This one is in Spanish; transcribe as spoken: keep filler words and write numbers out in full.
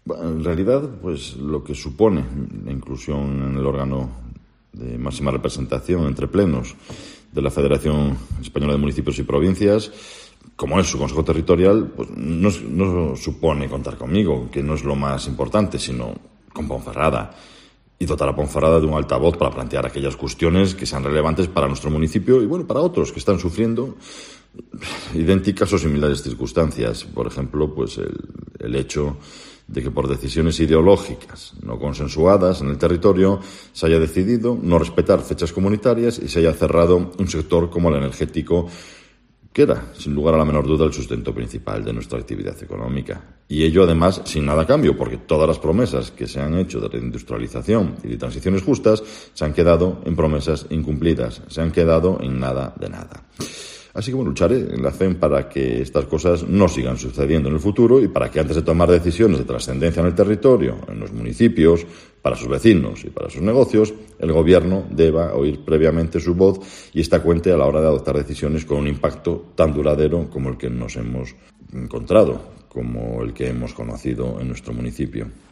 Bueno, en realidad, pues lo que supone la inclusión en el órgano de máxima representación entre plenos de la Federación Española de Municipios y Provincias, como es su Consejo Territorial, pues no, no supone contar conmigo, que no es lo más importante, sino con Ponferrada, y dotar a Ponferrada de un altavoz para plantear aquellas cuestiones que sean relevantes para nuestro municipio y, bueno, para otros que están sufriendo idénticas o similares circunstancias. Por ejemplo, pues el, el hecho de que por decisiones ideológicas no consensuadas en el territorio se haya decidido no respetar fechas comunitarias y se haya cerrado un sector como el energético, que era, sin lugar a la menor duda, el sustento principal de nuestra actividad económica. Y ello, además, sin nada a cambio, porque todas las promesas que se han hecho de reindustrialización y de transiciones justas se han quedado en promesas incumplidas, se han quedado en nada de nada. Así que, bueno, lucharé en la C E M para que estas cosas no sigan sucediendo en el futuro y para que antes de tomar decisiones de trascendencia en el territorio, en los municipios, para sus vecinos y para sus negocios, el Gobierno deba oír previamente su voz y esta cuente a la hora de adoptar decisiones con un impacto tan duradero como el que nos hemos encontrado, como el que hemos conocido en nuestro municipio.